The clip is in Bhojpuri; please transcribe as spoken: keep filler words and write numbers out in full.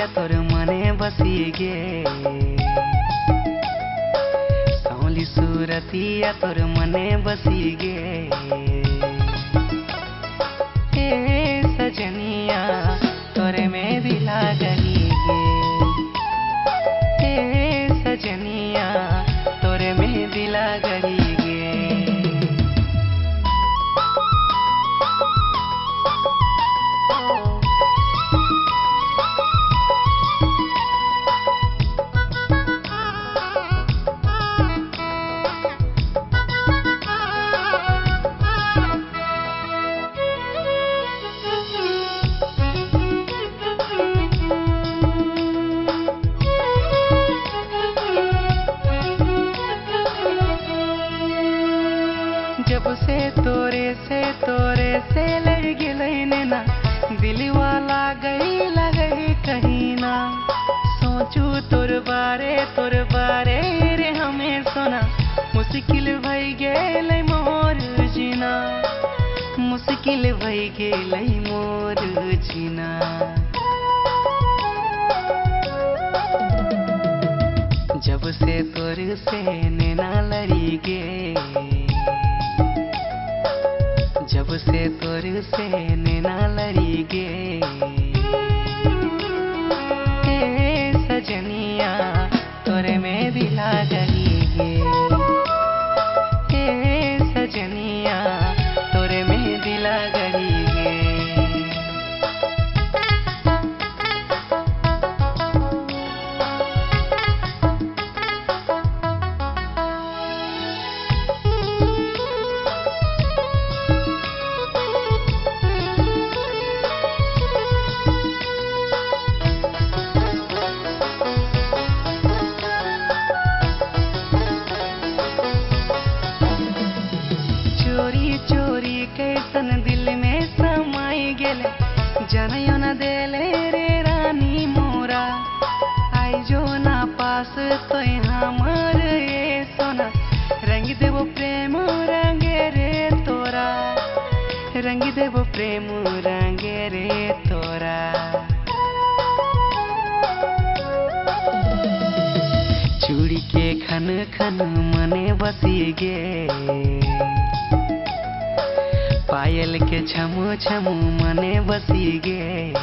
तोर मने बसीगे सौली सूरतिया तोर मने बसीगे ए सजनिया तोरे में दिला गईगे ए सजनिया तोरे में दिला गईगे। जब से तोरे से तोरे से लड़ गई नैना दिलवा लागई लगई कहीं ना सोचू तोर बारे तोर बारे रे हमें सोना मुश्किल भई गेलै मोर जीना मुश्किल भई गेलै मोर जीना। जब से तोर से नैना लड़ी गे जब से तोर से नैना लड़ी गे ए सजनिया तोरे में दिला गईगे ए सजनिया तोरे में दिला गईगे। चोरी चोरी कैसन दिल में समाई गेले जनयो न देले रे रानी मोरा आई जो ना पास तो हमर ये सोना रंग देवो प्रेम रंगे रे तोरा रंग देवो प्रेम रंगे रे तोरा। चूड़ी के खन खन मने बसीगे पायल के छमु छमु मने बसीगे